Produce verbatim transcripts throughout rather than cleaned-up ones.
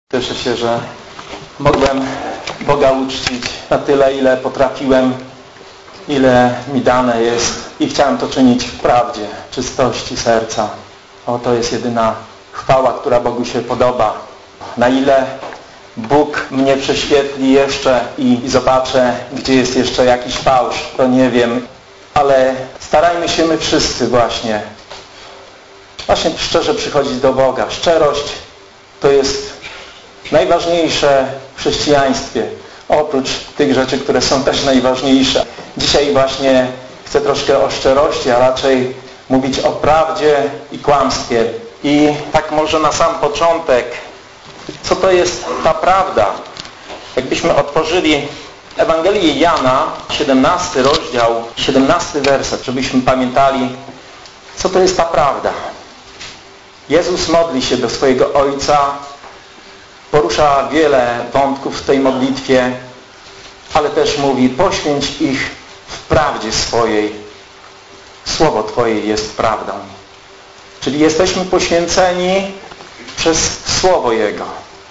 Cieszę się, że mogłem Boga uczcić na tyle, ile potrafiłem, ile mi dane jest i chciałem to czynić w prawdzie, czystości serca. O, to jest jedyna chwała, która Bogu się podoba. Na ile Bóg mnie prześwietli jeszcze i zobaczę, gdzie jest jeszcze jakiś fałsz, to nie wiem, ale starajmy się my wszyscy właśnie, właśnie szczerze przychodzić do Boga. Szczerość to jest najważniejsze w chrześcijaństwie, oprócz tych rzeczy, które są też najważniejsze. Dzisiaj właśnie chcę troszkę o szczerości, a raczej mówić o prawdzie i kłamstwie. I tak może na sam początek, co to jest ta prawda? Jakbyśmy otworzyli Ewangelię Jana, siedemnasty rozdział, siedemnasty werset, żebyśmy pamiętali, co to jest ta prawda. Jezus modli się do swojego Ojca, porusza wiele wątków w tej modlitwie, ale też mówi: poświęć ich w prawdzie swojej. Słowo Twoje jest prawdą. Czyli jesteśmy poświęceni przez Słowo Jego.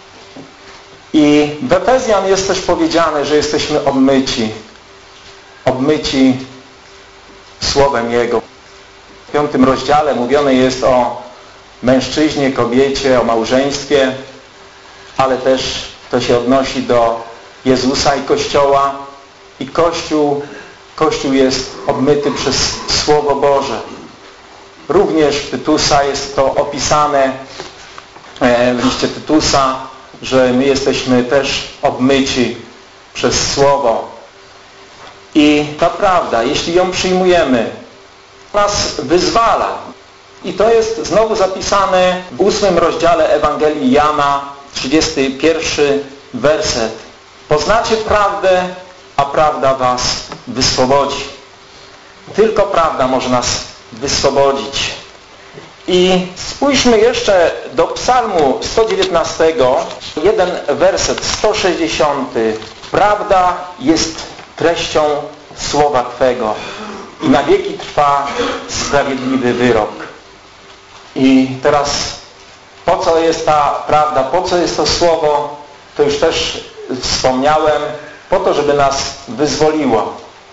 I w Efezjan jest też powiedziane, że jesteśmy obmyci. Obmyci Słowem Jego. W piątym rozdziale mówione jest o mężczyźnie, kobiecie, o małżeństwie, ale też to się odnosi do Jezusa i Kościoła. I Kościół, Kościół jest obmyty przez Słowo Boże. Również w Tytusa jest to opisane, w liście Tytusa, że my jesteśmy też obmyci przez Słowo. I ta prawda, jeśli ją przyjmujemy, nas wyzwala. I to jest znowu zapisane w ósmym rozdziale Ewangelii Jana, trzydziesty pierwszy werset. Poznacie prawdę, a prawda was wyswobodzi. Tylko prawda może nas wyswobodzić. I spójrzmy jeszcze do Psalmu sto dziewiętnastego, jeden werset, sto sześćdziesiąty. Prawda jest treścią słowa Twego i na wieki trwa sprawiedliwy wyrok. I teraz po co jest ta prawda, po co jest to słowo, to już też wspomniałem, po to, żeby nas wyzwoliło.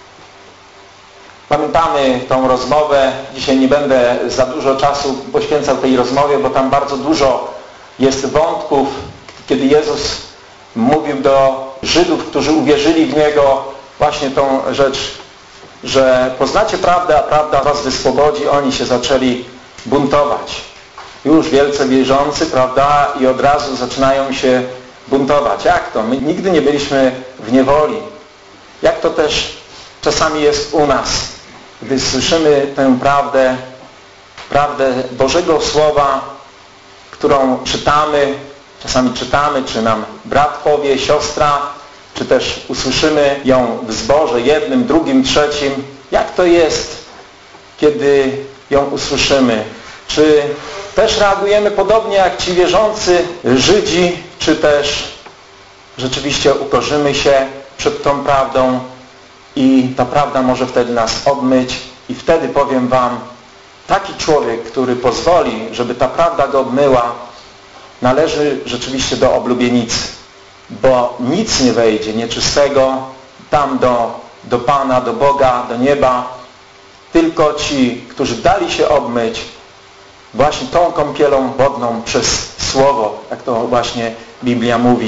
Pamiętamy tą rozmowę, dzisiaj nie będę za dużo czasu poświęcał tej rozmowie, bo tam bardzo dużo jest wątków, kiedy Jezus mówił do Żydów, którzy uwierzyli w Niego, właśnie tą rzecz, że poznacie prawdę, a prawda was wyswobodzi. Oni się zaczęli buntować. Już wielce wierzący, prawda, i od razu zaczynają się buntować. Jak to? My nigdy nie byliśmy w niewoli. Jak to też czasami jest u nas, gdy słyszymy tę prawdę, prawdę Bożego Słowa, którą czytamy, czasami czytamy, czy nam brat powie, siostra, czy też usłyszymy ją w zborze jednym, drugim, trzecim. Jak to jest, kiedy ją usłyszymy? Czy też reagujemy podobnie jak ci wierzący Żydzi, czy też rzeczywiście ukorzymy się przed tą prawdą i ta prawda może wtedy nas obmyć. I wtedy powiem wam, taki człowiek, który pozwoli, żeby ta prawda go obmyła, należy rzeczywiście do oblubienicy, bo nic nie wejdzie nieczystego tam do, do Pana, do Boga, do nieba, tylko ci, którzy dali się obmyć właśnie tą kąpielą wodną przez Słowo, jak to właśnie Biblia mówi.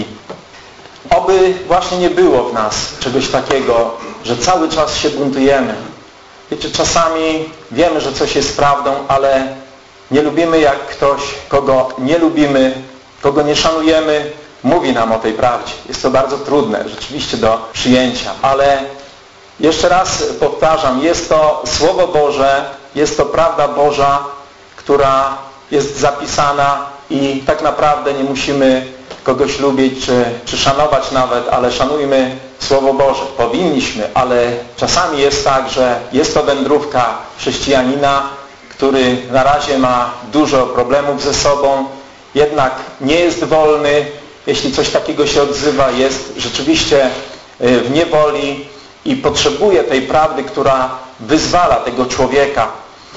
Oby właśnie nie było w nas czegoś takiego, że cały czas się buntujemy. Wiecie, czasami wiemy, że coś jest prawdą, ale nie lubimy, jak ktoś, kogo nie lubimy, kogo nie szanujemy, mówi nam o tej prawdzie. Jest to bardzo trudne rzeczywiście do przyjęcia, ale jeszcze raz powtarzam, jest to Słowo Boże, jest to prawda Boża, która jest zapisana i tak naprawdę nie musimy kogoś lubić czy, czy szanować nawet, ale szanujmy Słowo Boże. Powinniśmy, ale czasami jest tak, że jest to wędrówka chrześcijanina, który na razie ma dużo problemów ze sobą, jednak nie jest wolny. Jeśli coś takiego się odzywa, jest rzeczywiście w niewoli i potrzebuje tej prawdy, która wyzwala tego człowieka.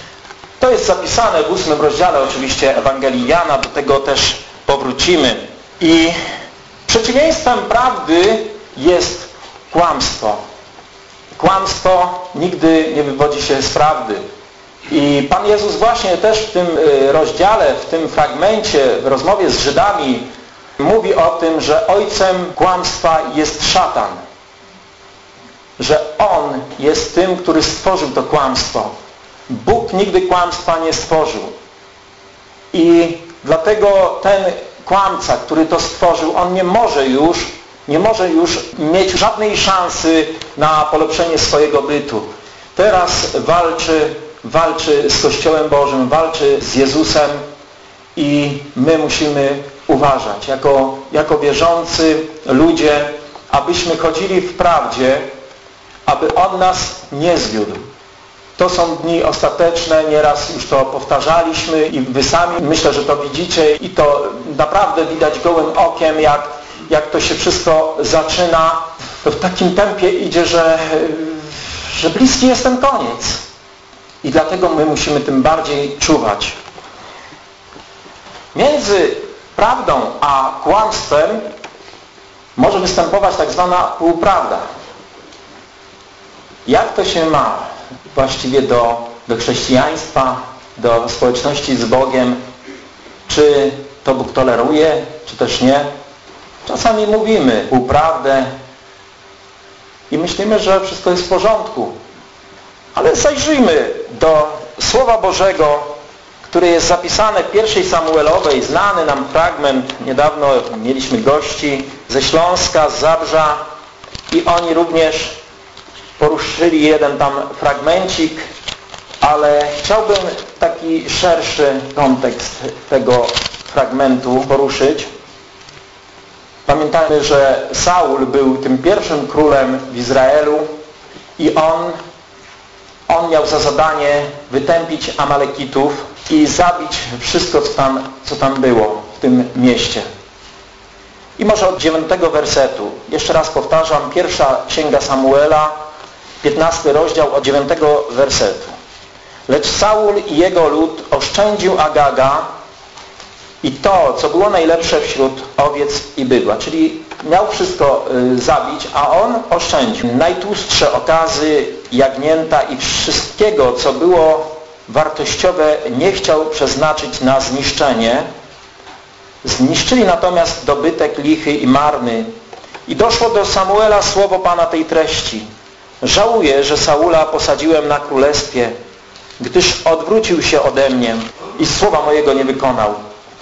To jest zapisane w ósmym rozdziale oczywiście Ewangelii Jana, do tego też powrócimy. I przeciwieństwem prawdy jest kłamstwo. Kłamstwo nigdy nie wywodzi się z prawdy. I Pan Jezus właśnie też w tym rozdziale, w tym fragmencie, w rozmowie z Żydami mówi o tym, że ojcem kłamstwa jest szatan. Że on jest tym, który stworzył to kłamstwo. Bóg nigdy kłamstwa nie stworzył. I dlatego ten kłamca, który to stworzył, on nie może już, nie może już mieć żadnej szansy na polepszenie swojego bytu. Teraz walczy, walczy z Kościołem Bożym, walczy z Jezusem i my musimy uważać jako, jako wierzący ludzie, abyśmy chodzili w prawdzie, aby On nas nie zwiódł. To są dni ostateczne, nieraz już to powtarzaliśmy i wy sami myślę, że to widzicie i to naprawdę widać gołym okiem, jak, jak to się wszystko zaczyna. To w takim tempie idzie, że, że bliski jest ten koniec. I dlatego my musimy tym bardziej czuwać. Między prawdą a kłamstwem może występować tak zwana półprawda. Jak to się ma właściwie do, do chrześcijaństwa, do społeczności z Bogiem? Czy to Bóg toleruje, czy też nie? Czasami mówimy półprawdę i myślimy, że wszystko jest w porządku. Ale zajrzyjmy do Słowa Bożego, który jest zapisane w pierwszej Samuelowej, znany nam fragment. Niedawno mieliśmy gości ze Śląska, z Zabrza i oni również poruszyli jeden tam fragmencik, ale chciałbym taki szerszy kontekst tego fragmentu poruszyć. Pamiętajmy, że Saul był tym pierwszym królem w Izraelu i on, on miał za zadanie wytępić Amalekitów i zabić wszystko, co tam, co tam było w tym mieście. I może od dziewiątego wersetu. Jeszcze raz powtarzam, pierwsza księga Samuela, piętnasty rozdział od dziewiątego wersetu. Lecz Saul i jego lud oszczędził Agaga i to, co było najlepsze wśród owiec i bydła. Czyli miał wszystko y, zabić, a on oszczędził. Najtłustsze okazy, jagnięta i wszystkiego, co było wartościowe, nie chciał przeznaczyć na zniszczenie. Zniszczyli natomiast dobytek lichy i marny. I doszło do Samuela słowo Pana tej treści. Żałuję, że Saula posadziłem na królestwie, gdyż odwrócił się ode mnie i słowa mojego nie wykonał.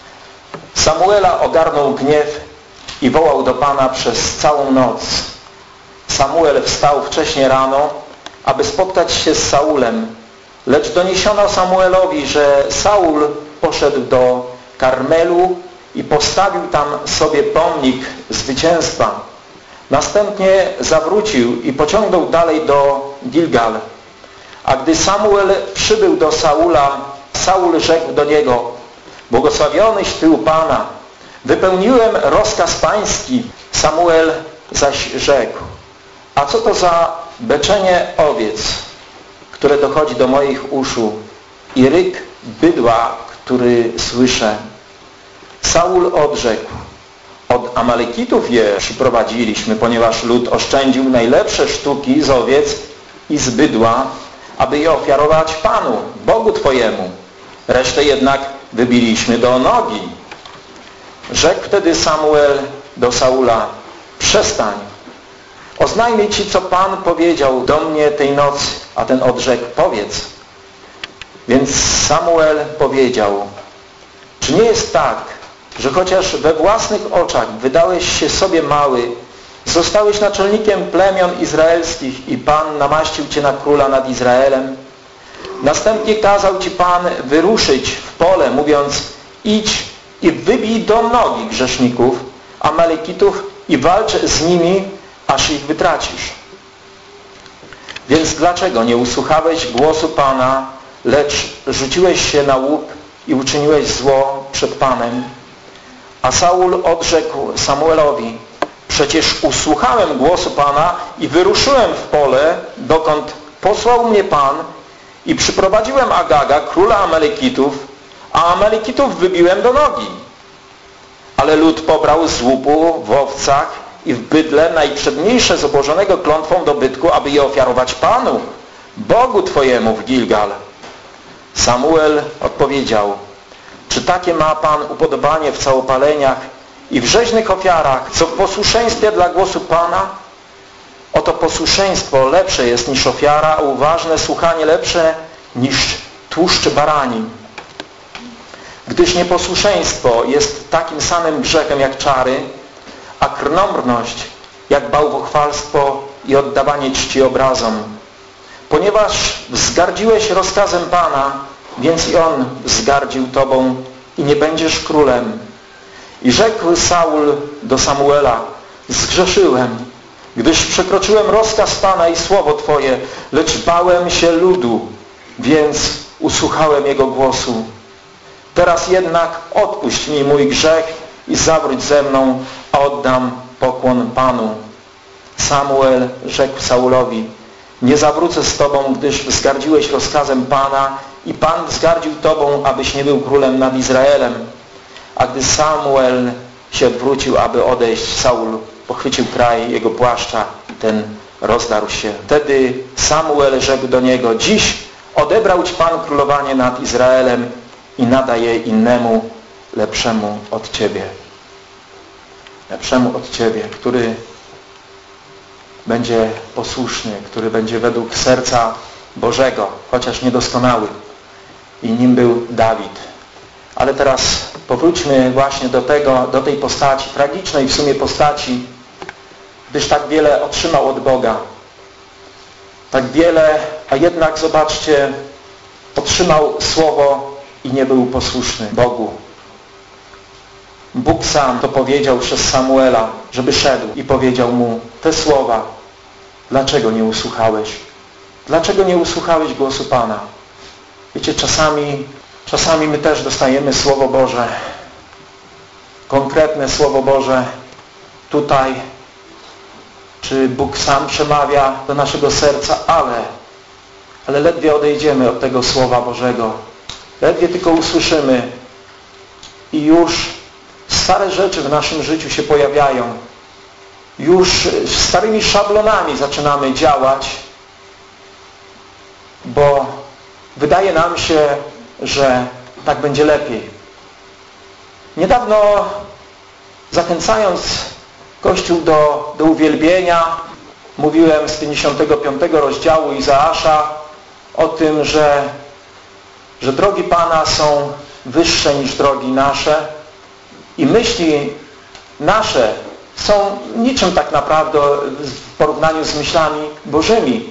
Samuela ogarnął gniew i wołał do Pana przez całą noc. Samuel wstał wcześnie rano, aby spotkać się z Saulem, lecz doniesiono Samuelowi, że Saul poszedł do Karmelu i postawił tam sobie pomnik zwycięstwa. Następnie zawrócił i pociągnął dalej do Gilgal. A gdy Samuel przybył do Saula, Saul rzekł do niego: błogosławionyś Ty u Pana, wypełniłem rozkaz pański. Samuel zaś rzekł: a co to za beczenie owiec, które dochodzi do moich uszu, i ryk bydła, który słyszę? Saul odrzekł: od Amalekitów je przyprowadziliśmy, ponieważ lud oszczędził najlepsze sztuki z owiec i z bydła, aby je ofiarować Panu, Bogu Twojemu. Resztę jednak wybiliśmy do nogi. Rzekł wtedy Samuel do Saula: przestań, oznajmię Ci, co Pan powiedział do mnie tej nocy. A ten odrzekł: powiedz. Więc Samuel powiedział: czy nie jest tak, że chociaż we własnych oczach wydałeś się sobie mały, zostałeś naczelnikiem plemion izraelskich i Pan namaścił Cię na króla nad Izraelem? Następnie kazał Ci Pan wyruszyć w pole, mówiąc: idź i wybij do nogi grzeszników, Amalekitów, i walcz z nimi, aż ich wytracisz. Więc dlaczego nie usłuchałeś głosu Pana, lecz rzuciłeś się na łup i uczyniłeś zło przed Panem? A Saul odrzekł Samuelowi: przecież usłuchałem głosu Pana i wyruszyłem w pole, dokąd posłał mnie Pan, i przyprowadziłem Agaga, króla Amalekitów, a Amalekitów wybiłem do nogi. Ale lud pobrał z łupu w owcach i w bydle najprzedniejsze z obłożonego klątwą dobytku, aby je ofiarować Panu, Bogu Twojemu w Gilgal. Samuel odpowiedział: czy takie ma Pan upodobanie w całopaleniach i w rzeźnych ofiarach, co w posłuszeństwie dla głosu Pana? Oto posłuszeństwo lepsze jest niż ofiara, a uważne słuchanie lepsze niż tłuszcz baranin. Gdyż nieposłuszeństwo jest takim samym grzechem jak czary, a krnąbrność jak bałwochwalstwo i oddawanie czci obrazom. Ponieważ wzgardziłeś rozkazem Pana, więc i On wzgardził Tobą i nie będziesz królem. I rzekł Saul do Samuela: zgrzeszyłem, gdyż przekroczyłem rozkaz Pana i słowo Twoje, lecz bałem się ludu, więc usłuchałem jego głosu. Teraz jednak odpuść mi mój grzech i zawróć ze mną, a oddam pokłon Panu. Samuel rzekł Saulowi: nie zawrócę z Tobą, gdyż wzgardziłeś rozkazem Pana i Pan wzgardził Tobą, abyś nie był królem nad Izraelem. A gdy Samuel się odwrócił, aby odejść, Saul pochwycił kraj jego płaszcza, ten rozdarł się. Wtedy Samuel rzekł do niego: dziś odebrał Ci Pan królowanie nad Izraelem i nada je innemu, lepszemu od Ciebie. Lepszemu od Ciebie, który będzie posłuszny, który będzie według serca Bożego, chociaż niedoskonały. I nim był Dawid. Ale teraz powróćmy właśnie do tego, do tej postaci, tragicznej w sumie postaci, gdyż tak wiele otrzymał od Boga. Tak wiele, a jednak zobaczcie, otrzymał słowo i nie był posłuszny Bogu. Bóg sam to powiedział przez Samuela, żeby szedł i powiedział mu te słowa: dlaczego nie usłuchałeś? Dlaczego nie usłuchałeś głosu Pana? Wiecie, czasami, czasami my też dostajemy Słowo Boże, konkretne Słowo Boże tutaj, czy Bóg sam przemawia do naszego serca, ale, ale ledwie odejdziemy od tego Słowa Bożego, ledwie tylko usłyszymy i już stare rzeczy w naszym życiu się pojawiają. Już starymi szablonami zaczynamy działać, bo wydaje nam się, że tak będzie lepiej. Niedawno, zachęcając Kościół do, do uwielbienia, mówiłem z pięćdziesiątego piątego rozdziału Izaasza o tym, że, że drogi Pana są wyższe niż drogi nasze i myśli nasze są niczym tak naprawdę w porównaniu z myślami Bożymi.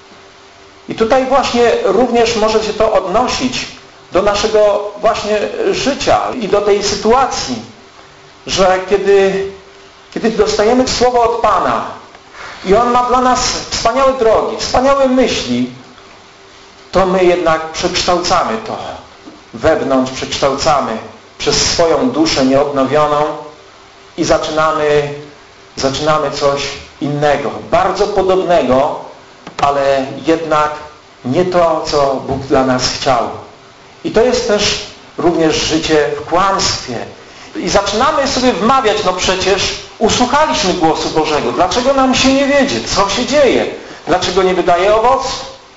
I tutaj właśnie również może się to odnosić do naszego właśnie życia i do tej sytuacji, że kiedy, kiedy dostajemy Słowo od Pana i On ma dla nas wspaniałe drogi, wspaniałe myśli, to my jednak przekształcamy to wewnątrz, przekształcamy przez swoją duszę nieodnowioną i zaczynamy, zaczynamy coś innego, bardzo podobnego, ale jednak nie to, co Bóg dla nas chciał. I to jest też również życie w kłamstwie. I zaczynamy sobie wmawiać, no przecież usłuchaliśmy głosu Bożego. Dlaczego nam się nie wiedzie? Co się dzieje? Dlaczego nie wydaje owocu?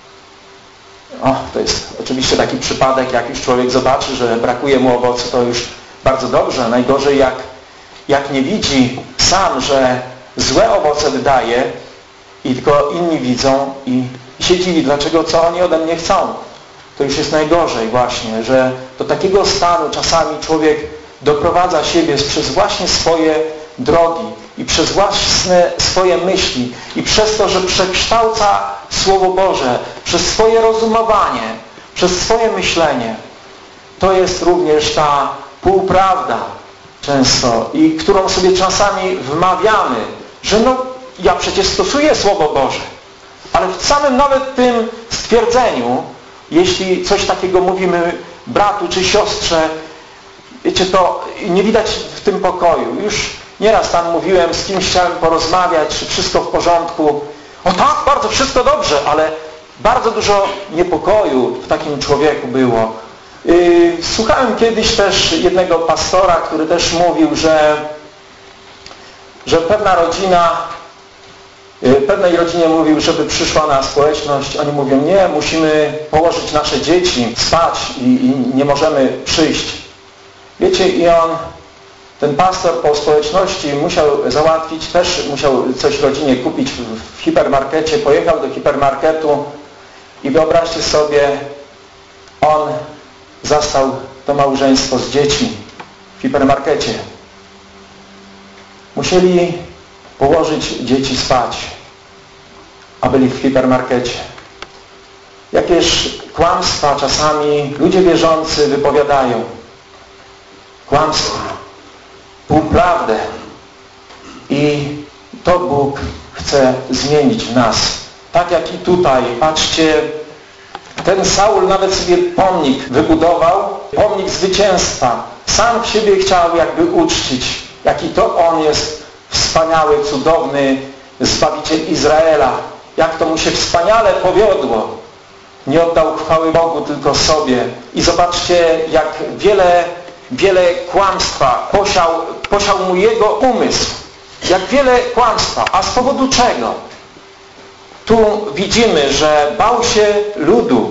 O, to jest oczywiście taki przypadek, jak już człowiek zobaczy, że brakuje mu owocu, to już bardzo dobrze. Najgorzej jak, jak nie widzi sam, że złe owoce wydaje i tylko inni widzą i, i się dziwi, dlaczego, co oni ode mnie chcą. To już jest najgorzej właśnie, że do takiego stanu czasami człowiek doprowadza siebie przez właśnie swoje drogi i przez własne swoje myśli i przez to, że przekształca Słowo Boże, przez swoje rozumowanie, przez swoje myślenie. To jest również ta półprawda często i którą sobie czasami wmawiamy, że no ja przecież stosuję Słowo Boże, ale w samym nawet tym stwierdzeniu, jeśli coś takiego mówimy bratu czy siostrze, wiecie, to nie widać w tym pokoju. Już nieraz tam mówiłem, z kimś chciałem porozmawiać, czy wszystko w porządku. O tak, bardzo wszystko dobrze, ale bardzo dużo niepokoju w takim człowieku było. Słuchałem kiedyś też jednego pastora, który też mówił, że, że pewna rodzina, pewnej rodzinie mówił, żeby przyszła na społeczność. Oni mówią, nie, musimy położyć nasze dzieci spać i, i nie możemy przyjść. Wiecie, i on, ten pastor po społeczności musiał załatwić, też musiał coś rodzinie kupić w hipermarkecie, pojechał do hipermarketu i wyobraźcie sobie, on zastał to małżeństwo z dziećmi w hipermarkecie. Musieli położyć dzieci spać, a byli w hipermarkecie. Jakież kłamstwa czasami ludzie wierzący wypowiadają. Kłamstwa, półprawdę. I to Bóg chce zmienić w nas. Tak jak i tutaj. Patrzcie, ten Saul nawet sobie pomnik wybudował, pomnik zwycięstwa. Sam w siebie chciał jakby uczcić, jaki to on jest wspaniały, cudowny Zbawiciel Izraela. Jak to mu się wspaniale powiodło. Nie oddał chwały Bogu, tylko sobie. I zobaczcie, jak wiele, wiele kłamstwa posiał, posiał mu jego umysł. Jak wiele kłamstwa. A z powodu czego? Tu widzimy, że bał się ludu.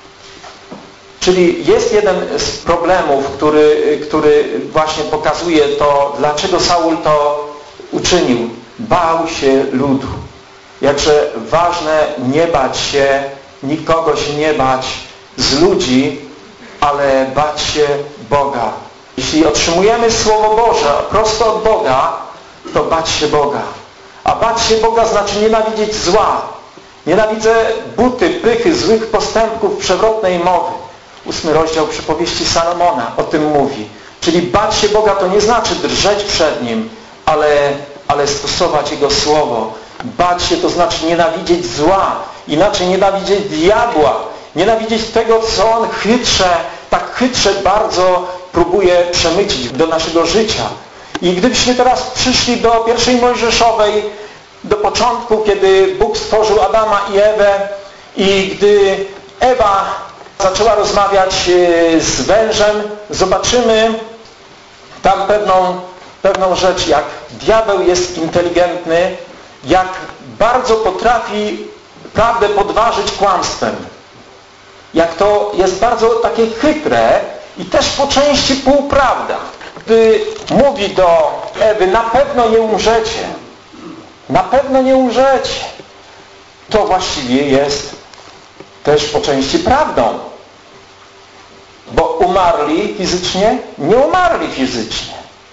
Czyli jest jeden z problemów, który, który właśnie pokazuje to, dlaczego Saul to uczynił. Bał się ludu. Jakże ważne nie bać się, nikogo się nie bać z ludzi, ale bać się Boga. Jeśli otrzymujemy Słowo Boże prosto od Boga, to bać się Boga. A bać się Boga znaczy nienawidzieć zła. Nienawidzę buty, pychy, złych postępków, przewrotnej mowy. Ósmy rozdział Przypowieści Salomona o tym mówi. Czyli bać się Boga to nie znaczy drżeć przed Nim, ale, ale stosować Jego Słowo. Bać się to znaczy nienawidzieć zła, inaczej nienawidzieć diabła, nienawidzieć tego, co on chytrze, tak chytrze bardzo próbuje przemycić do naszego życia. I gdybyśmy teraz przyszli do pierwszej Mojżeszowej, do początku, kiedy Bóg stworzył Adama i Ewę i gdy Ewa zaczęła rozmawiać z wężem, zobaczymy tam pewną, pewną rzecz, jak diabeł jest inteligentny, jak bardzo potrafi prawdę podważyć kłamstwem. Jak to jest bardzo takie chytre i też po części półprawda. Gdy mówi do Ewy, na pewno nie umrzecie, na pewno nie umrzecie, to właściwie jest też po części prawdą. Bo umarli fizycznie, nie umarli fizycznie.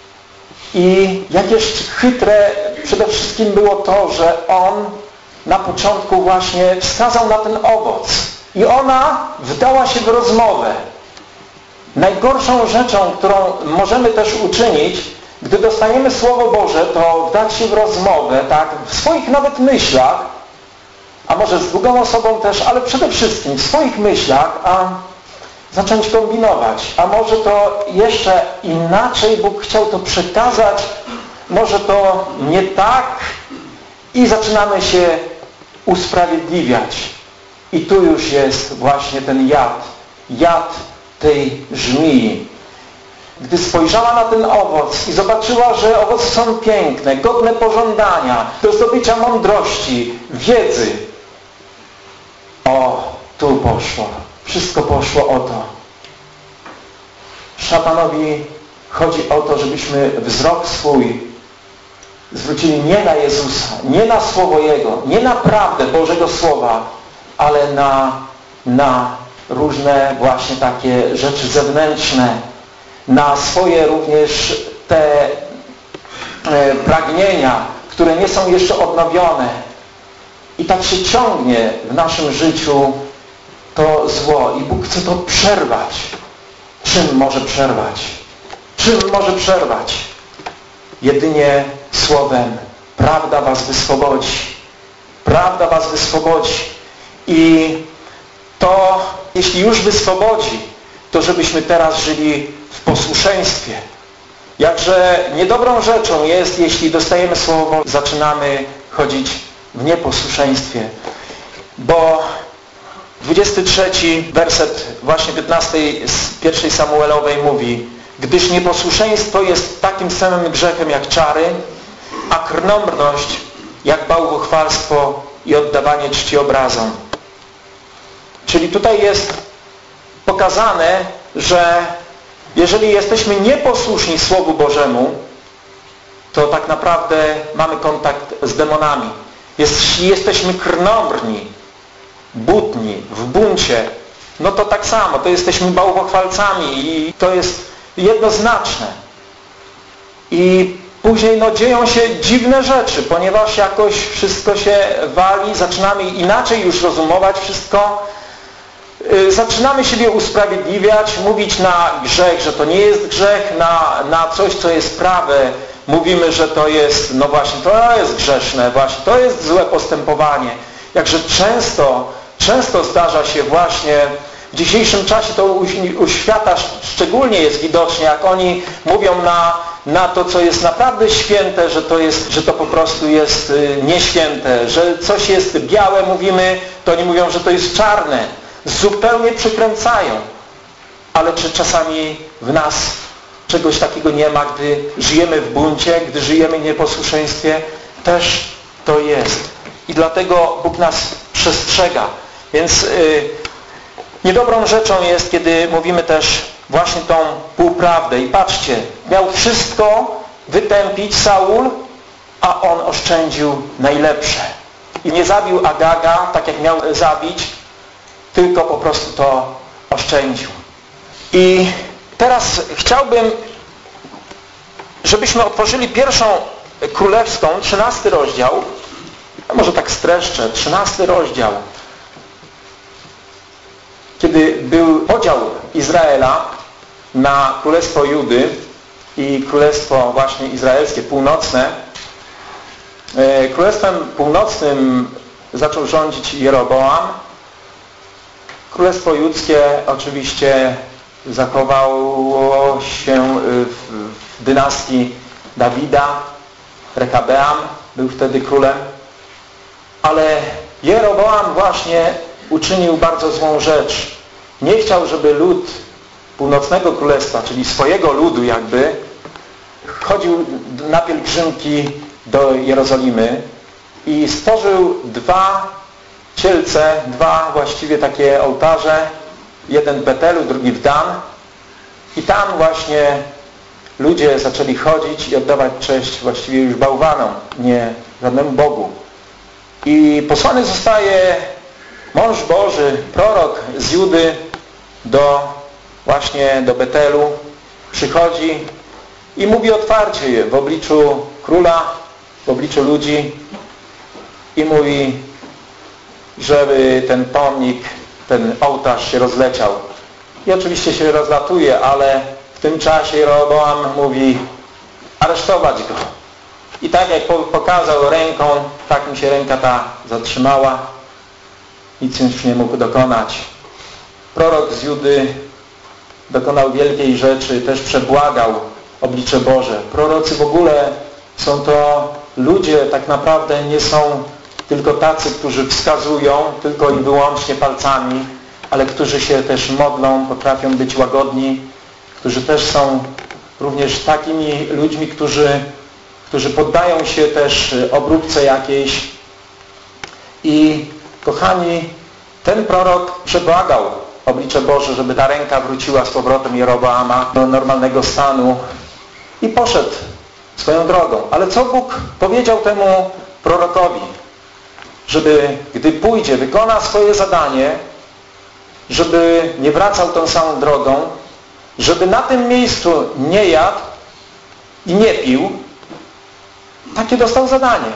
I jakieś chytre przede wszystkim było to, że on na początku właśnie wskazał na ten owoc. I ona wdała się w rozmowę. Najgorszą rzeczą, którą możemy też uczynić, gdy dostajemy Słowo Boże, to wdać się w rozmowę, tak, w swoich nawet myślach, a może z drugą osobą też, ale przede wszystkim w swoich myślach, a zacząć kombinować. A może to jeszcze inaczej Bóg chciał to przekazać, może to nie tak i zaczynamy się usprawiedliwiać. I tu już jest właśnie ten jad, jad tej żmii. Gdy spojrzała na ten owoc i zobaczyła, że owoce są piękne, godne pożądania, do zdobycia mądrości, wiedzy. O, tu poszło. Wszystko poszło o to. Szatanowi chodzi o to, żebyśmy wzrok swój zwrócili nie na Jezusa, nie na Słowo Jego, nie na prawdę Bożego Słowa, ale na, na różne właśnie takie rzeczy zewnętrzne, na swoje również te e, pragnienia, które nie są jeszcze odnowione. I tak się ciągnie w naszym życiu to zło. I Bóg chce to przerwać. Czym może przerwać? Czym może przerwać? Jedynie Słowem. Prawda was wyswobodzi. Prawda was wyswobodzi. I to, jeśli już wyswobodzi, to żebyśmy teraz żyli w posłuszeństwie. Jakże niedobrą rzeczą jest, jeśli dostajemy Słowo, zaczynamy chodzić w nieposłuszeństwie. Bo dwudziesty trzeci werset właśnie piętnastej z pierwszej Samuelowej mówi: gdyż nieposłuszeństwo jest takim samym grzechem jak czary, a krnąbrność jak bałwochwalstwo i oddawanie czci obrazom. Czyli tutaj jest pokazane, że jeżeli jesteśmy nieposłuszni Słowu Bożemu, to tak naprawdę mamy kontakt z demonami. Jeśli jesteśmy krnąbrni, butni, w buncie, no to tak samo, to jesteśmy bałwochwalcami i to jest jednoznaczne. I później no, dzieją się dziwne rzeczy, ponieważ jakoś wszystko się wali, zaczynamy inaczej już rozumować wszystko, yy, zaczynamy siebie usprawiedliwiać, mówić na grzech, że to nie jest grzech, na, na coś, co jest prawe, mówimy, że to jest, no właśnie, to jest grzeszne, właśnie, to jest złe postępowanie. Jakże często, często zdarza się właśnie, w dzisiejszym czasie to u, u świata szczególnie jest widocznie, jak oni mówią na, na to, co jest naprawdę święte, że to, jest, że to po prostu jest nieświęte, że coś jest białe, mówimy, to oni mówią, że to jest czarne. Zupełnie przykręcają. Ale czy czasami w nas czegoś takiego nie ma, gdy żyjemy w buncie, gdy żyjemy w nieposłuszeństwie? Też to jest. I dlatego Bóg nas przestrzega. Więc yy, niedobrą rzeczą jest, kiedy mówimy też właśnie tą półprawdę. I patrzcie, miał wszystko wytępić Saul, a on oszczędził najlepsze. I nie zabił Agaga, tak jak miał zabić, tylko po prostu to oszczędził. I teraz chciałbym, żebyśmy otworzyli pierwszą królewską, trzynasty rozdział, a może tak streszczę, trzynasty rozdział. Kiedy był podział Izraela na Królestwo Judy i Królestwo właśnie Izraelskie, północne, Królestwem Północnym zaczął rządzić Jeroboam. Królestwo Judzkie oczywiście zachowało się w dynastii Dawida. Rekabeam był wtedy królem. Ale Jeroboam właśnie uczynił bardzo złą rzecz. Nie chciał, żeby lud północnego królestwa, czyli swojego ludu jakby, chodził na pielgrzymki do Jerozolimy i stworzył dwa cielce, dwa właściwie takie ołtarze, jeden w Betelu, drugi w Dan, i tam właśnie ludzie zaczęli chodzić i oddawać cześć właściwie już bałwanom, nie żadnemu Bogu. I posłany zostaje mąż Boży, prorok z Judy do właśnie do Betelu, przychodzi i mówi otwarcie w obliczu króla, w obliczu ludzi i mówi, żeby ten pomnik, ten ołtarz się rozleciał. I oczywiście się rozlatuje, ale w tym czasie Jeroboam mówi aresztować go. I tak jak pokazał ręką, tak mi się ręka ta zatrzymała. Nic już nie mógł dokonać. Prorok z Judy dokonał wielkiej rzeczy, też przebłagał oblicze Boże. Prorocy w ogóle są to ludzie, tak naprawdę nie są tylko tacy, którzy wskazują tylko i wyłącznie palcami, ale którzy się też modlą, potrafią być łagodni, którzy też są również takimi ludźmi, którzy, którzy poddają się też obróbce jakiejś. I kochani, ten prorok przebłagał oblicze Boże, żeby ta ręka wróciła z powrotem Jeroboama do normalnego stanu i poszedł swoją drogą. Ale co Bóg powiedział temu prorokowi? Żeby gdy pójdzie, wykona swoje zadanie, żeby nie wracał tą samą drogą, żeby na tym miejscu nie jadł i nie pił. Takie dostał zadanie.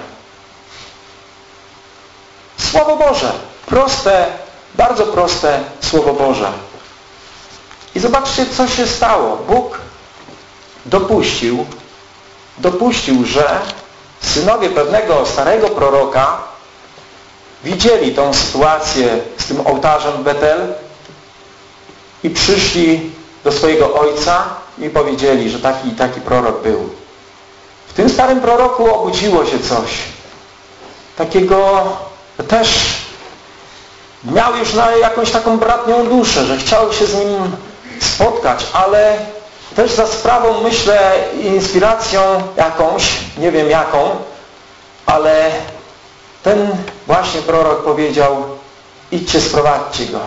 Słowo Boże. Proste, bardzo proste Słowo Boże. I zobaczcie, co się stało. Bóg dopuścił, dopuścił, że synowie pewnego starego proroka widzieli tą sytuację z tym ołtarzem w Betel i przyszli do swojego ojca i powiedzieli, że taki i taki prorok był. W tym starym proroku obudziło się coś takiego też miał już na jakąś taką bratnią duszę, że chciał się z nim spotkać, ale też za sprawą, myślę, inspiracją jakąś, nie wiem jaką, ale ten właśnie prorok powiedział: idźcie, sprowadźcie go.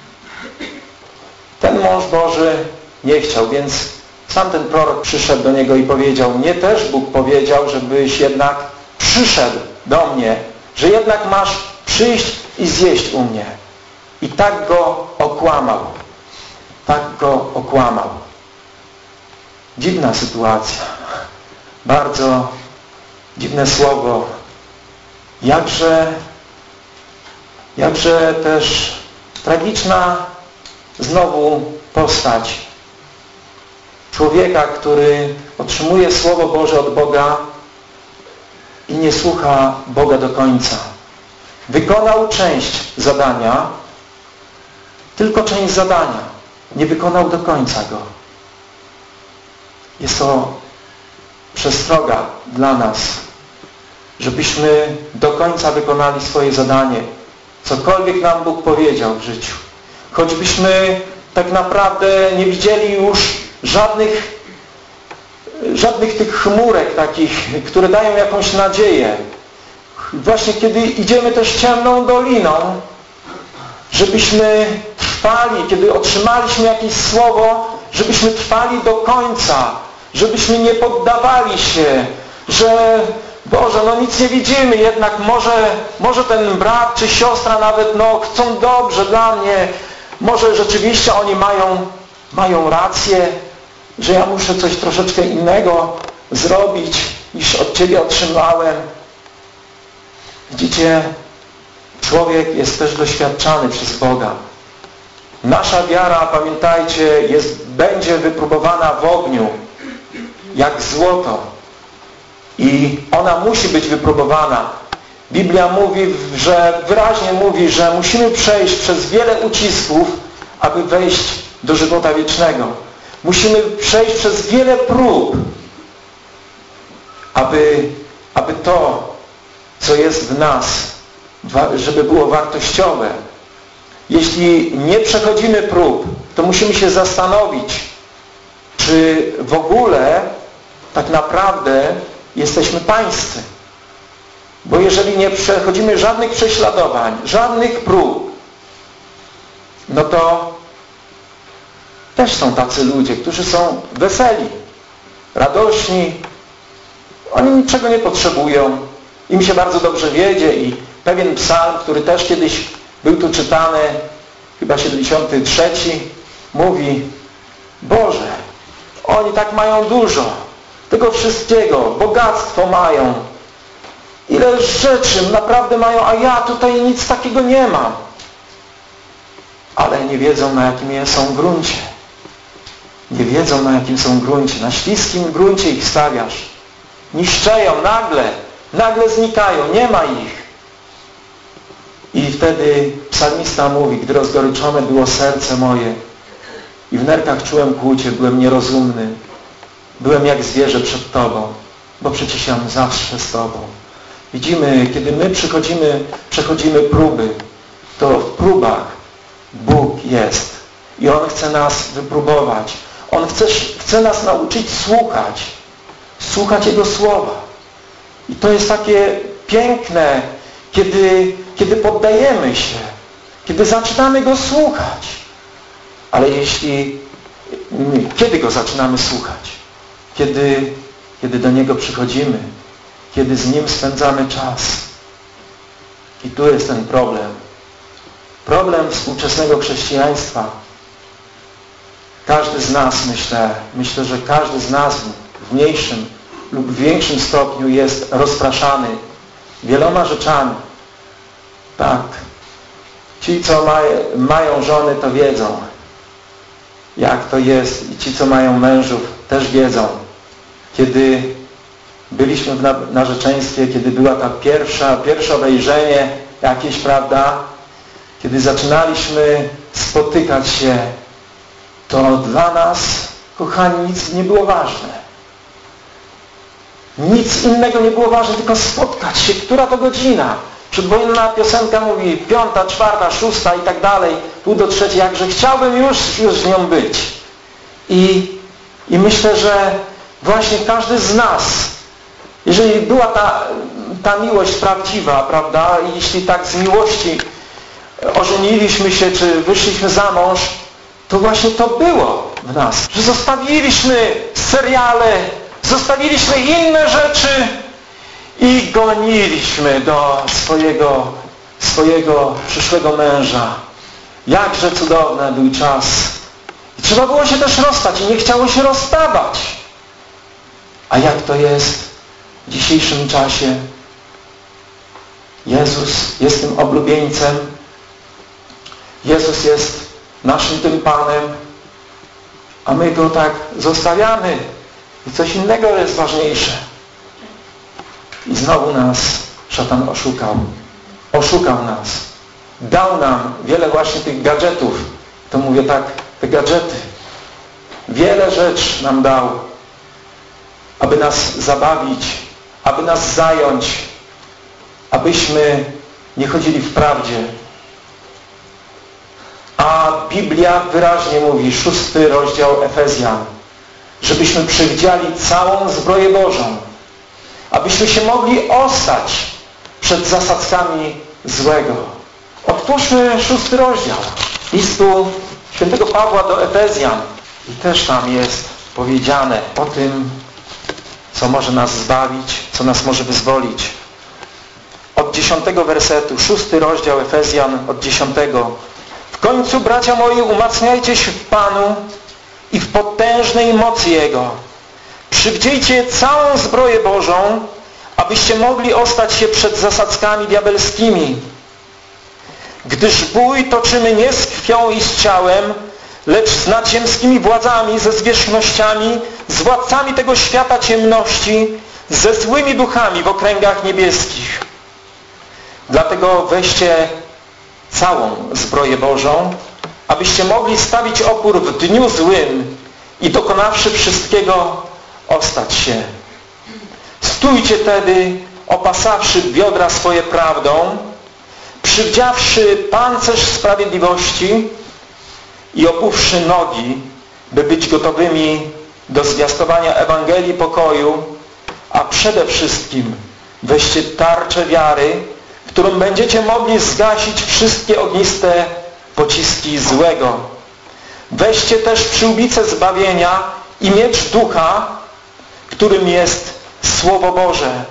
Ten mąż Boży nie chciał, więc sam ten prorok przyszedł do niego i powiedział: mnie też Bóg powiedział, żebyś jednak przyszedł do mnie, że jednak masz przyjść i zjeść u mnie. I tak go okłamał. Tak go okłamał. Dziwna sytuacja. Bardzo dziwne słowo. Jakże, jakże też tragiczna znowu postać człowieka, który otrzymuje Słowo Boże od Boga i nie słucha Boga do końca. Wykonał część zadania, tylko część zadania. Nie wykonał do końca go. Jest to przestroga dla nas, żebyśmy do końca wykonali swoje zadanie. Cokolwiek nam Bóg powiedział w życiu. Choćbyśmy tak naprawdę nie widzieli już żadnych, żadnych tych chmurek takich, które dają jakąś nadzieję. Właśnie kiedy idziemy też ciemną doliną, żebyśmy trwali, kiedy otrzymaliśmy jakieś słowo, żebyśmy trwali do końca, żebyśmy nie poddawali się, że Boże, no nic nie widzimy, jednak może, może ten brat czy siostra nawet no, chcą dobrze dla mnie, może rzeczywiście oni mają, mają rację, że ja muszę coś troszeczkę innego zrobić, niż od Ciebie otrzymałem. Widzicie, człowiek jest też doświadczany przez Boga. Nasza wiara, pamiętajcie, jest, będzie wypróbowana w ogniu, jak złoto. I ona musi być wypróbowana. Biblia mówi, że wyraźnie mówi, że musimy przejść przez wiele ucisków, aby wejść do żywota wiecznego. Musimy przejść przez wiele prób, aby, aby to, co jest w nas, żeby było wartościowe. Jeśli nie przechodzimy prób, to musimy się zastanowić, czy w ogóle tak naprawdę jesteśmy pańscy. Bo jeżeli nie przechodzimy żadnych prześladowań, żadnych prób, no to też są tacy ludzie, którzy są weseli, radośni, oni niczego nie potrzebują, im się bardzo dobrze wiedzie i pewien psalm, który też kiedyś był tu czytany, chyba siedemdziesiąty trzeci, mówi: Boże, oni tak mają dużo, tego wszystkiego, bogactwo mają, ile rzeczy naprawdę mają, a ja tutaj nic takiego nie mam. Ale nie wiedzą, na jakim są gruncie. Nie wiedzą, na jakim są gruncie. Na śliskim gruncie ich stawiasz. Niszczeją nagle, nagle znikają, nie ma ich. I wtedy psalmista mówi: gdy rozgoryczone było serce moje i w nerkach czułem kłucie, byłem nierozumny, byłem jak zwierzę przed Tobą, bo przecież ja zawsze z Tobą. Widzimy, kiedy my przychodzimy, przechodzimy próby, to w próbach Bóg jest i On chce nas wypróbować. On chce, chce nas nauczyć słuchać, słuchać Jego słowa. I to jest takie piękne, kiedy, kiedy poddajemy się, kiedy zaczynamy Go słuchać. Ale jeśli, kiedy Go zaczynamy słuchać? Kiedy, kiedy do Niego przychodzimy, kiedy z Nim spędzamy czas. I tu jest ten problem. Problem współczesnego chrześcijaństwa. Każdy z nas, myślę, myślę, że każdy z nas w mniejszym lub większym stopniu jest rozpraszany wieloma rzeczami. Tak. Ci, co maj, mają żony, to wiedzą, jak to jest. I ci, co mają mężów, też wiedzą. Kiedy byliśmy w narzeczeństwie, kiedy była ta pierwsza, pierwsze wejrzenie jakieś, prawda? Kiedy zaczynaliśmy spotykać się, to dla nas, kochani, nic nie było ważne. Nic innego nie było ważne, tylko spotkać się. Która to godzina? Przedwojenna piosenka mówi piąta, czwarta, szósta i tak dalej, pół do trzeciej, jakże chciałbym już, już z nią być. I, i myślę, że właśnie każdy z nas, jeżeli była ta, ta miłość prawdziwa, prawda, i jeśli tak z miłości ożeniliśmy się, czy wyszliśmy za mąż, to właśnie to było w nas, że zostawiliśmy seriale, zostawiliśmy inne rzeczy i goniliśmy do swojego, swojego przyszłego męża. Jakże cudowny był czas. I trzeba było się też rozstać i nie chciało się rozstawać. A jak to jest w dzisiejszym czasie? Jezus jest tym oblubieńcem. Jezus jest naszym tym Panem, a my Go tak zostawiamy i coś innego jest ważniejsze. I znowu nas szatan oszukał. Oszukał nas. Dał nam wiele właśnie tych gadżetów. To mówię tak, te gadżety. Wiele rzeczy nam dał, aby nas zabawić, aby nas zająć, abyśmy nie chodzili w prawdzie. A Biblia wyraźnie mówi, szósty rozdział Efezjan, żebyśmy przewidzieli całą zbroję Bożą, abyśmy się mogli ostać przed zasadzkami złego. Otwórzmy szósty rozdział listu świętego Pawła do Efezjan i też tam jest powiedziane o tym, co może nas zbawić, co nas może wyzwolić. Od dziesiątego wersetu, szósty rozdział Efezjan od dziesiątego. W końcu, bracia moi, umacniajcie się w Panu i w potężnej mocy Jego. Przywdziejcie całą zbroję Bożą, abyście mogli ostać się przed zasadzkami diabelskimi. Gdyż bój toczymy nie z krwią i z ciałem, lecz z nadziemskimi władzami, ze zwierzchnościami, z władcami tego świata ciemności, ze złymi duchami w okręgach niebieskich. Dlatego weźcie całą zbroję Bożą, abyście mogli stawić opór w dniu złym i dokonawszy wszystkiego, ostać się. Stójcie tedy, opasawszy biodra swoje prawdą, przywdziawszy pancerz sprawiedliwości i obuwszy nogi, by być gotowymi do zwiastowania Ewangelii pokoju, a przede wszystkim weźcie tarczę wiary, którą będziecie mogli zgasić wszystkie ogniste pociski złego. Weźcie też przyłbicę zbawienia i miecz ducha, którym jest Słowo Boże.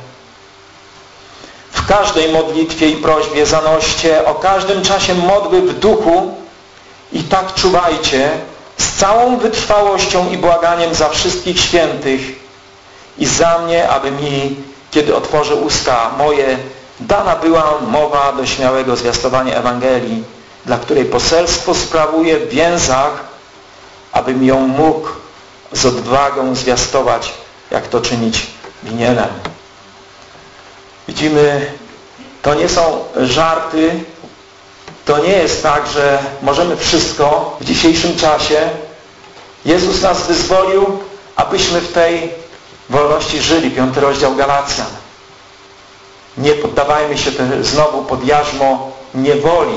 W każdej modlitwie i prośbie zanoście o każdym czasie modły w duchu i tak czuwajcie z całą wytrwałością i błaganiem za wszystkich świętych i za mnie, aby mi, kiedy otworzę usta moje, dana była mowa do śmiałego zwiastowania Ewangelii, dla której poselstwo sprawuję w więzach, abym ją mógł z odwagą zwiastować, jak to czynić winienem. Widzimy, to nie są żarty, to nie jest tak, że możemy wszystko w dzisiejszym czasie. Jezus nas wyzwolił, abyśmy w tej wolności żyli. Piąty rozdział Galacjan. Nie poddawajmy się znowu pod jarzmo niewoli.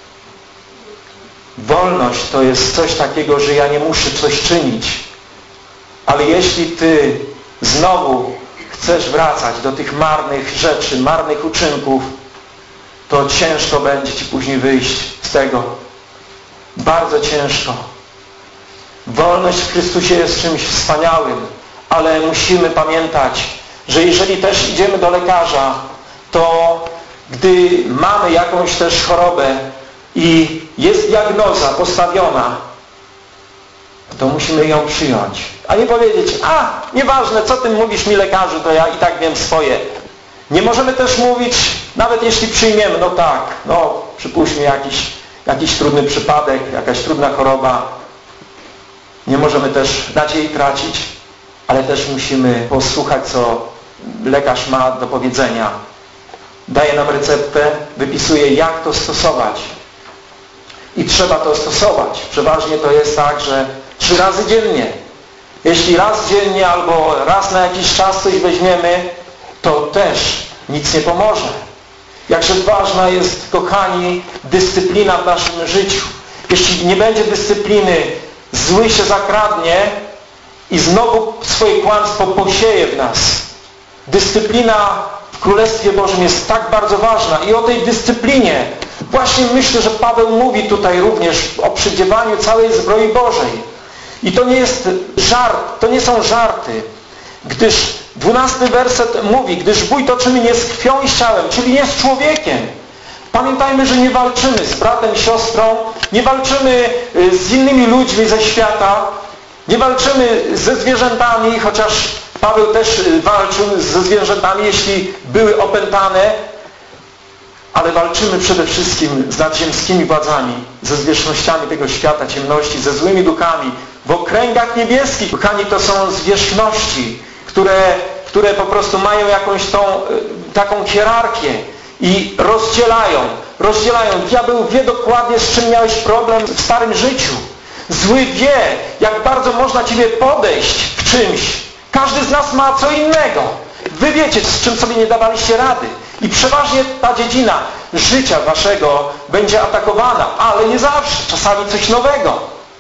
Wolność to jest coś takiego, że ja nie muszę coś czynić. Ale jeśli Ty znowu chcesz wracać do tych marnych rzeczy, marnych uczynków, to ciężko będzie Ci później wyjść z tego. Bardzo ciężko. Wolność w Chrystusie jest czymś wspaniałym, ale musimy pamiętać, że jeżeli też idziemy do lekarza, to gdy mamy jakąś też chorobę i jest diagnoza postawiona, to musimy ją przyjąć. A nie powiedzieć, a nieważne, co Ty mówisz mi lekarzu, to ja i tak wiem swoje. Nie możemy też mówić, nawet jeśli przyjmiemy, no tak, no przypuśćmy jakiś, jakiś trudny przypadek, jakaś trudna choroba. Nie możemy też nadziei tracić, ale też musimy posłuchać, co lekarz ma do powiedzenia. Daje nam receptę, wypisuje, jak to stosować. I trzeba to stosować. Przeważnie to jest tak, że trzy razy dziennie. Jeśli raz dziennie albo raz na jakiś czas coś weźmiemy, to też nic nie pomoże. Jakże ważna jest, kochani, dyscyplina w naszym życiu. Jeśli nie będzie dyscypliny, zły się zakradnie i znowu swoje kłamstwo posieje w nas. Dyscyplina w Królestwie Bożym jest tak bardzo ważna i o tej dyscyplinie właśnie myślę, że Paweł mówi tutaj również o przydziewaniu całej zbroi Bożej. I to nie jest żart, to nie są żarty, gdyż dwunasty werset mówi, gdyż bój toczymy nie z krwią i z ciałem, czyli nie z człowiekiem. Pamiętajmy, że nie walczymy z bratem, siostrą, nie walczymy z innymi ludźmi ze świata, nie walczymy ze zwierzętami, chociaż Paweł też walczył ze zwierzętami, jeśli były opętane, ale walczymy przede wszystkim z nadziemskimi władzami, ze zwierzchnościami tego świata, ciemności, ze złymi duchami, w okręgach niebieskich. Kochani, to są zwierzchności, które, które po prostu mają jakąś tą, taką hierarchię i rozdzielają, rozdzielają. Diabeł wie dokładnie, z czym miałeś problem w starym życiu. Zły wie, jak bardzo można Ciebie podejść w czymś. Każdy z nas ma co innego. Wy wiecie, z czym sobie nie dawaliście rady. I przeważnie ta dziedzina życia waszego będzie atakowana, ale nie zawsze, czasami coś nowego.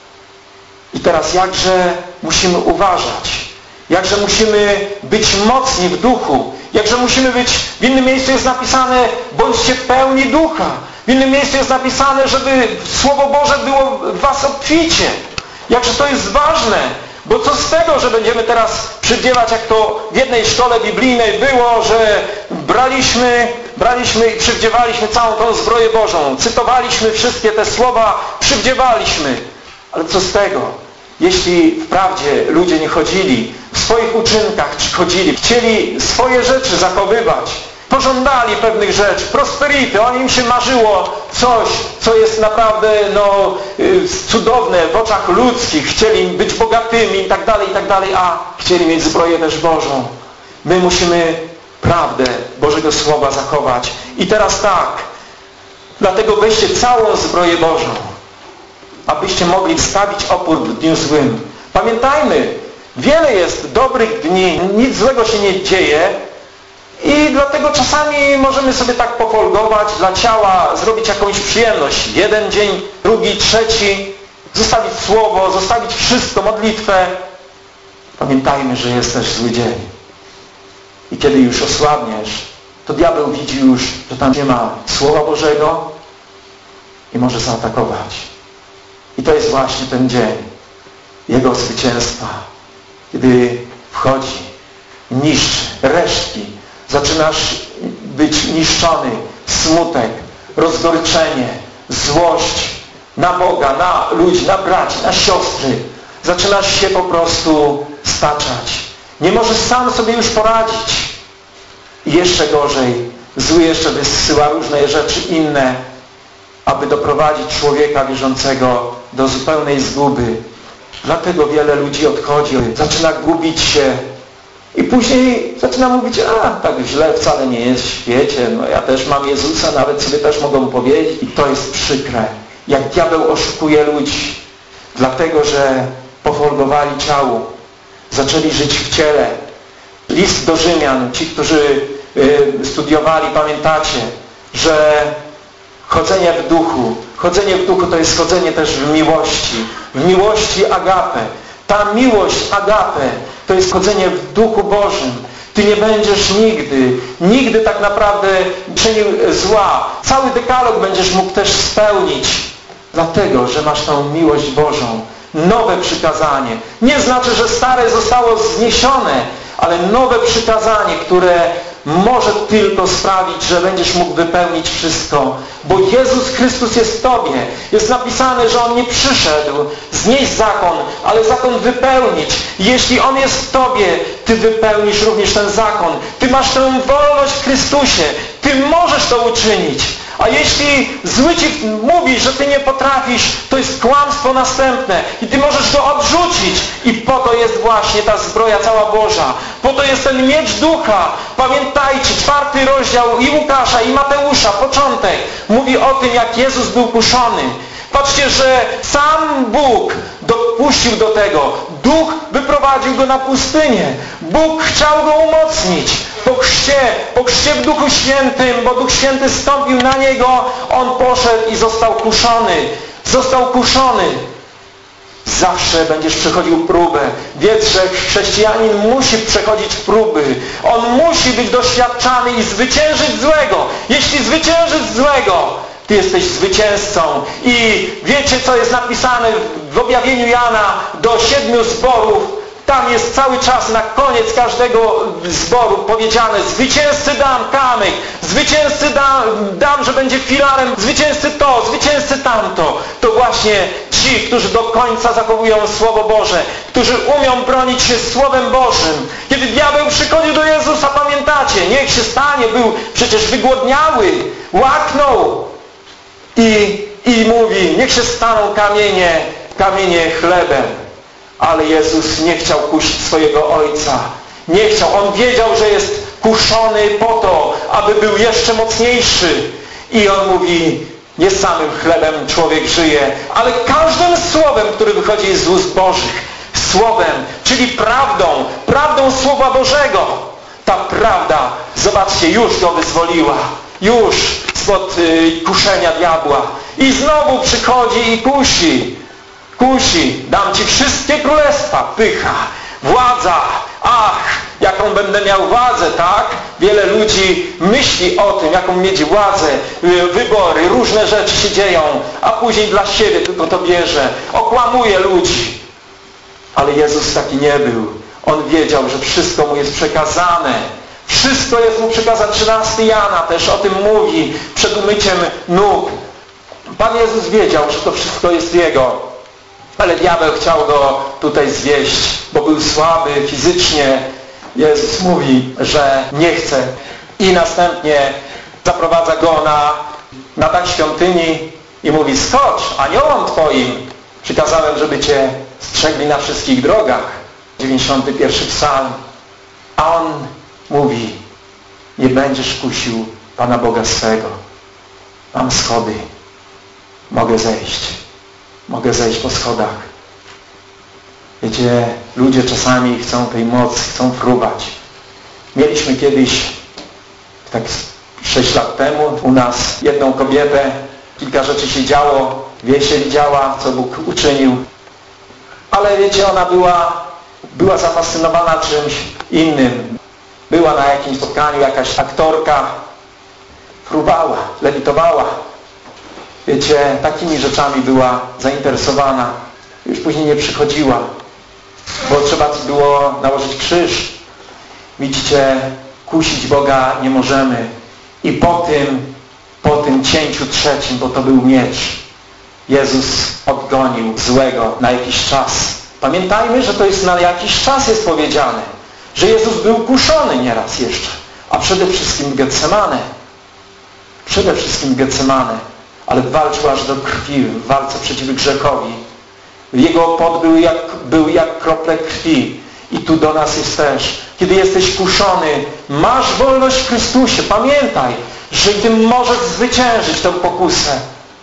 I teraz jakże musimy uważać, jakże musimy być mocni w duchu, jakże musimy być, w innym miejscu jest napisane, bądźcie pełni ducha. W innym miejscu jest napisane, żeby Słowo Boże było w was obficie. Jakże to jest ważne. Bo co z tego, że będziemy teraz przywdziewać, jak to w jednej szkole biblijnej było, że braliśmy, braliśmy i przywdziewaliśmy całą tą zbroję Bożą, cytowaliśmy wszystkie te słowa, przywdziewaliśmy. Ale co z tego, jeśli wprawdzie ludzie nie chodzili, w swoich uczynkach chodzili, chcieli swoje rzeczy zachowywać, pożądali pewnych rzeczy, prosperity, o nim się marzyło coś, co jest naprawdę no, cudowne w oczach ludzkich, chcieli być bogatymi i tak dalej, i tak dalej, a chcieli mieć zbroję też Bożą. My musimy prawdę Bożego Słowa zachować. I teraz tak, dlatego weźcie całą zbroję Bożą, abyście mogli stawić opór w dniu złym. Pamiętajmy, wiele jest dobrych dni, nic złego się nie dzieje, i dlatego czasami możemy sobie tak pofolgować dla ciała, zrobić jakąś przyjemność. Jeden dzień, drugi, trzeci, zostawić słowo, zostawić wszystko, modlitwę. Pamiętajmy, że jest też zły dzień. I kiedy już osłabniesz, to diabeł widzi już, że tam nie ma Słowa Bożego i może zaatakować. I to jest właśnie ten dzień Jego zwycięstwa. Kiedy wchodzi, niszczy resztki, zaczynasz być niszczony, smutek, rozgoryczenie, złość na Boga, na ludzi, na braci, na siostry. Zaczynasz się po prostu staczać. Nie możesz sam sobie już poradzić. I jeszcze gorzej, zły jeszcze wysyła różne rzeczy inne, aby doprowadzić człowieka wierzącego do zupełnej zguby. Dlatego wiele ludzi odchodzi, zaczyna gubić się. I później zaczyna mówić, a tak źle wcale nie jest w świecie, no ja też mam Jezusa, nawet sobie też mogą powiedzieć. I to jest przykre, jak diabeł oszukuje ludzi, dlatego że pofolgowali ciału, zaczęli żyć w ciele. List do Rzymian, ci, którzy y, studiowali, pamiętacie, że chodzenie w duchu, chodzenie w duchu to jest chodzenie też w miłości, w miłości agape. Ta miłość agape to jest chodzenie w Duchu Bożym. Ty nie będziesz nigdy, nigdy tak naprawdę czynił zła. Cały dekalog będziesz mógł też spełnić, dlatego, że masz tą miłość Bożą. Nowe przykazanie. Nie znaczy, że stare zostało zniesione, ale nowe przykazanie, które może tylko sprawić, że będziesz mógł wypełnić wszystko. Bo Jezus Chrystus jest w Tobie. Jest napisane, że On nie przyszedł znieść zakon, ale zakon wypełnić. Jeśli On jest w Tobie, Ty wypełnisz również ten zakon. Ty masz tę wolność w Chrystusie. Ty możesz to uczynić. A jeśli zły Ci mówi, że Ty nie potrafisz, to jest kłamstwo następne. I Ty możesz to odrzucić. I po to jest właśnie ta zbroja cała Boża. Po to jest ten miecz ducha. Pamiętajcie, czwarty rozdział i Łukasza, i Mateusza, początek, mówi o tym, jak Jezus był kuszony. Patrzcie, że sam Bóg dopuścił do tego. Duch wyprowadził Go na pustynię. Bóg chciał Go umocnić. po chrzcie, po chrzcie w Duchu Świętym, bo Duch Święty zstąpił na niego, on poszedł i został kuszony. Został kuszony. Zawsze będziesz przechodził próbę. Wiedz, że chrześcijanin musi przechodzić próby. On musi być doświadczany i zwyciężyć złego. Jeśli zwyciężysz złego, ty jesteś zwycięzcą. I wiecie, co jest napisane w objawieniu Jana do siedmiu zborów? Tam jest cały czas na koniec każdego zboru powiedziane: zwycięzcy dam kamyk, zwycięzcy dam, dam, że będzie filarem, zwycięzcy to, zwycięzcy tamto. To właśnie ci, którzy do końca zachowują Słowo Boże, którzy umią bronić się Słowem Bożym. Kiedy diabeł przychodził do Jezusa, pamiętacie, niech się stanie, był przecież wygłodniały, łaknął i, i mówi: niech się staną kamienie, kamienie chlebem. Ale Jezus nie chciał kusić swojego Ojca. Nie chciał. On wiedział, że jest kuszony po to, aby był jeszcze mocniejszy. I On mówi: nie samym chlebem człowiek żyje, ale każdym słowem, które wychodzi z ust Bożych. Słowem, czyli prawdą. Prawdą Słowa Bożego. Ta prawda, zobaczcie, już go wyzwoliła. Już spod y, kuszenia diabła. I znowu przychodzi i kusi. Kusi, dam Ci wszystkie królestwa, pycha, władza, ach, jaką będę miał władzę, tak? Wiele ludzi myśli o tym, jaką mieć władzę, wybory, różne rzeczy się dzieją, a później dla siebie tylko to bierze, okłamuje ludzi. Ale Jezus taki nie był. On wiedział, że wszystko Mu jest przekazane. Wszystko jest Mu przekazane. trzynasty Jana też o tym mówi, przed umyciem nóg. Pan Jezus wiedział, że to wszystko jest Jego. Ale diabeł chciał go tutaj zwieść, bo był słaby fizycznie. Jezus mówi, że nie chce. I następnie zaprowadza go na, na dach świątyni i mówi: skocz, aniołom Twoim przykazałem, żeby Cię strzegli na wszystkich drogach. dziewięćdziesiąty pierwszy psalm. A on mówi: nie będziesz kusił Pana Boga swego. Mam schody. Mogę zejść. Mogę zejść po schodach. Wiecie, ludzie czasami chcą tej mocy, chcą fruwać. Mieliśmy kiedyś, tak sześć lat temu, u nas jedną kobietę. Kilka rzeczy się działo. Wiesie widziała, co Bóg uczynił. Ale wiecie, ona była, była zafascynowana czymś innym. Była na jakimś spotkaniu, jakaś aktorka. Fruwała, lewitowała. Wiecie, takimi rzeczami była zainteresowana. Już później nie przychodziła, bo trzeba było nałożyć krzyż. Widzicie, kusić Boga nie możemy. I po tym, po tym cięciu trzecim, bo to był miecz, Jezus odgonił złego na jakiś czas. Pamiętajmy, że to jest na jakiś czas jest powiedziane, że Jezus był kuszony nieraz jeszcze, a przede wszystkim w Getsemane. Przede wszystkim w Getsemane. Ale walczył aż do krwi w walce przeciw grzechowi. Jego pot był jak, był jak krople krwi. I tu do nas jest też. Kiedy jesteś kuszony, masz wolność w Chrystusie. Pamiętaj, że Ty możesz zwyciężyć tę pokusę.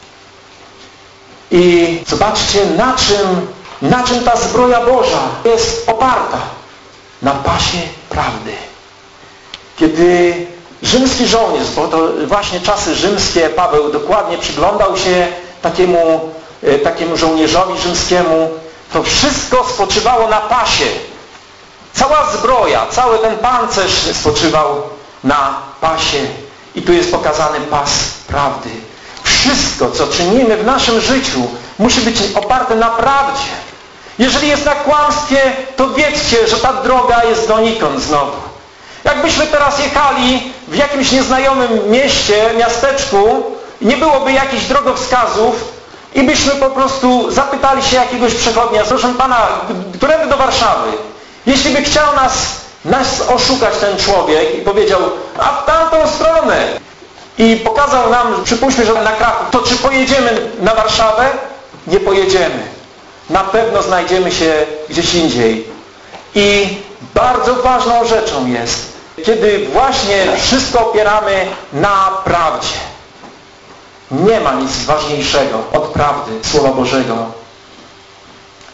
I zobaczcie, na czym, na czym ta zbroja Boża jest oparta. Na pasie prawdy. Kiedy rzymski żołnierz, bo to właśnie czasy rzymskie, Paweł dokładnie przyglądał się takiemu, takiemu żołnierzowi rzymskiemu, to wszystko spoczywało na pasie. Cała zbroja, cały ten pancerz spoczywał na pasie. I tu jest pokazany pas prawdy. Wszystko, co czynimy w naszym życiu, musi być oparte na prawdzie. Jeżeli jest na kłamstwie, to wiedzcie, że ta droga jest donikąd znowu. Jakbyśmy teraz jechali w jakimś nieznajomym mieście, miasteczku, nie byłoby jakichś drogowskazów i byśmy po prostu zapytali się jakiegoś przechodnia: proszę Pana, którędy do Warszawy? Jeśli by chciał nas, nas oszukać ten człowiek i powiedział: a w tamtą stronę, i pokazał nam, przypuśćmy, że na Kraków, to czy pojedziemy na Warszawę? Nie pojedziemy. Na pewno znajdziemy się gdzieś indziej. I bardzo ważną rzeczą jest, kiedy właśnie wszystko opieramy na prawdzie. Nie ma nic ważniejszego od prawdy Słowa Bożego.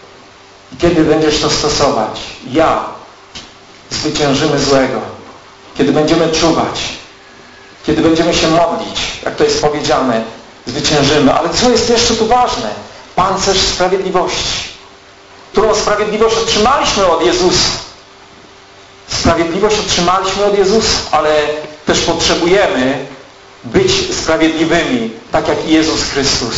I kiedy będziesz to stosować, ja, zwyciężymy złego. kiedy będziemy czuwać, kiedy będziemy się modlić, jak to jest powiedziane, zwyciężymy. Ale co jest jeszcze tu ważne? Pancerz sprawiedliwości, którą sprawiedliwość otrzymaliśmy od Jezusa. Sprawiedliwość otrzymaliśmy od Jezusa, ale też potrzebujemy być sprawiedliwymi, tak jak i Jezus Chrystus.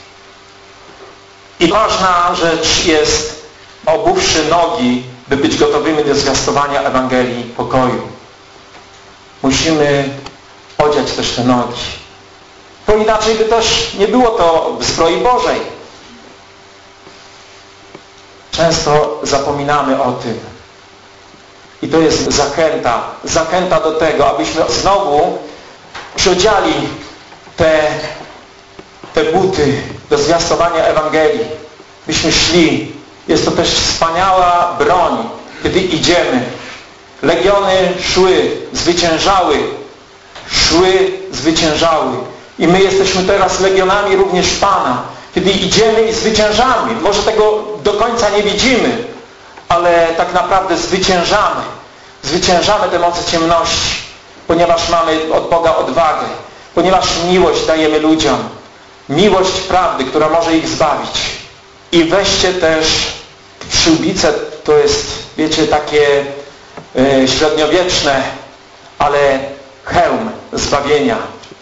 I ważna rzecz jest, obuwszy nogi, by być gotowymi do zwiastowania Ewangelii pokoju. Musimy odziać też te nogi. Bo inaczej by też nie było to w zbroi Bożej. Często zapominamy o tym. I to jest zachęta, zachęta do tego, abyśmy znowu przyodziali te, te buty do zwiastowania Ewangelii. Byśmy szli. Jest to też wspaniała broń, kiedy idziemy. Legiony szły, zwyciężały. Szły, zwyciężały. I my jesteśmy teraz legionami również Pana. Kiedy idziemy i zwyciężamy. Może tego do końca nie widzimy, ale tak naprawdę zwyciężamy. Zwyciężamy te moce ciemności, ponieważ mamy od Boga odwagę, ponieważ miłość dajemy ludziom. Miłość prawdy, która może ich zbawić. I weźcie też przyłbice, to jest, wiecie, takie yy, średniowieczne, ale hełm zbawienia.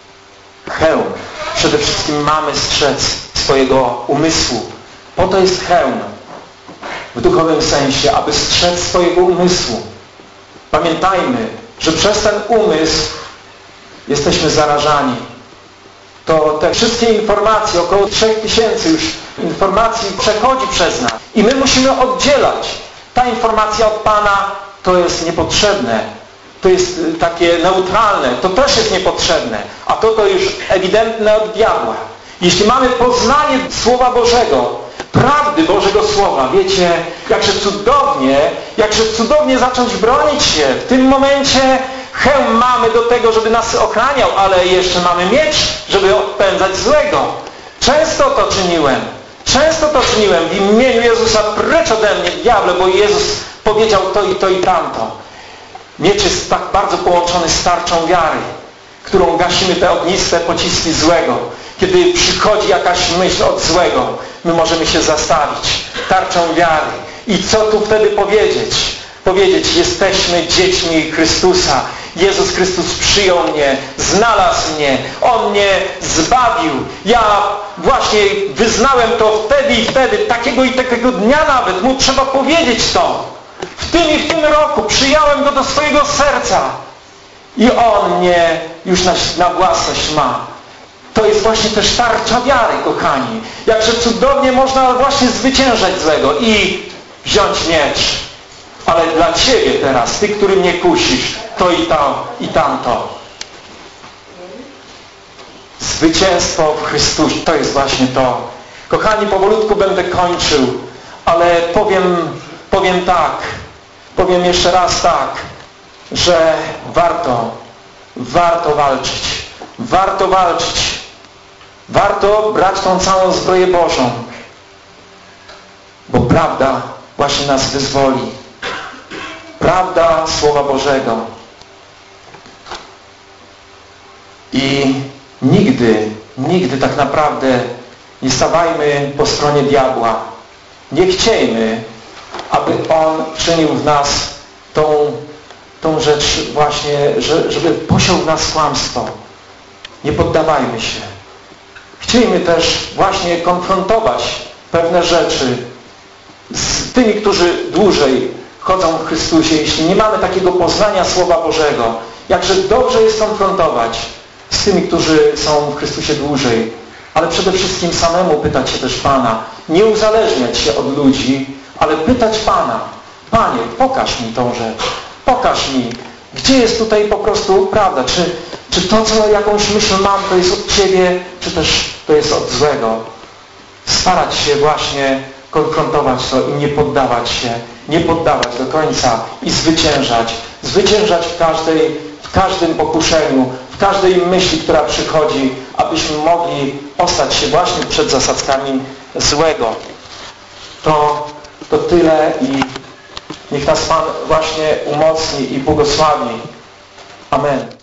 Hełm. Przede wszystkim mamy strzec swojego umysłu. Po to jest hełm. W duchowym sensie, aby strzec swojego umysłu. Pamiętajmy, że przez ten umysł jesteśmy zarażani. To te wszystkie informacje, około trzech tysięcy już informacji przechodzi przez nas. I my musimy oddzielać. Ta informacja od Pana to jest niepotrzebne. To jest takie neutralne. To też jest niepotrzebne. A to to już ewidentne od diabła. Jeśli mamy poznanie Słowa Bożego, prawdy Bożego Słowa, wiecie, jakże cudownie, jakże cudownie zacząć bronić się. W tym momencie hełm mamy do tego, żeby nas ochraniał, ale jeszcze mamy miecz, żeby odpędzać złego. Często to czyniłem. Często to czyniłem w imieniu Jezusa. Precz ode mnie, diable, bo Jezus powiedział to i to i tamto. Miecz jest tak bardzo połączony z tarczą wiary, którą gasimy te ogniste pociski złego. Kiedy przychodzi jakaś myśl od złego, my możemy się zastawić tarczą wiary. I co tu wtedy powiedzieć? Powiedzieć, jesteśmy dziećmi Chrystusa. Jezus Chrystus przyjął mnie, znalazł mnie, On mnie zbawił. Ja właśnie wyznałem to wtedy i wtedy, takiego i takiego dnia nawet. Mu trzeba powiedzieć to. W tym i w tym roku przyjąłem Go do swojego serca. I On mnie już na, na własność ma. To jest właśnie też tarcza wiary, kochani. Jakże cudownie można właśnie zwyciężać złego i wziąć miecz. Ale dla Ciebie teraz, Ty, który mnie kusisz, to i to, i tamto. Zwycięstwo w Chrystusie, to jest właśnie to. Kochani, powolutku będę kończył, ale powiem, powiem tak, powiem jeszcze raz tak, że warto, warto walczyć. Warto walczyć. Warto brać tą całą zbroję Bożą. Bo prawda właśnie nas wyzwoli. Prawda Słowa Bożego. I nigdy, nigdy tak naprawdę nie stawajmy po stronie diabła. Nie chciejmy, aby on czynił w nas tą, tą rzecz właśnie, że, żeby posiął w nas kłamstwo. Nie poddawajmy się. Chciejmy też właśnie konfrontować pewne rzeczy z tymi, którzy dłużej chodzą w Chrystusie. Jeśli nie mamy takiego poznania Słowa Bożego, jakże dobrze jest konfrontować z tymi, którzy są w Chrystusie dłużej. Ale przede wszystkim samemu pytać się też Pana. Nie uzależniać się od ludzi, ale pytać Pana. Panie, pokaż mi tą rzecz. Pokaż mi, gdzie jest tutaj po prostu prawda. Czy, czy to, co jakąś myśl mam, to jest od Ciebie, czy też to jest od złego. Starać się właśnie konfrontować to i nie poddawać się. Nie poddawać do końca i zwyciężać. Zwyciężać w każdej, w każdym pokuszeniu, w każdej myśli, która przychodzi, abyśmy mogli ostać się właśnie przed zasadzkami złego. To, to tyle i niech nas Pan właśnie umocni i błogosławi Amen.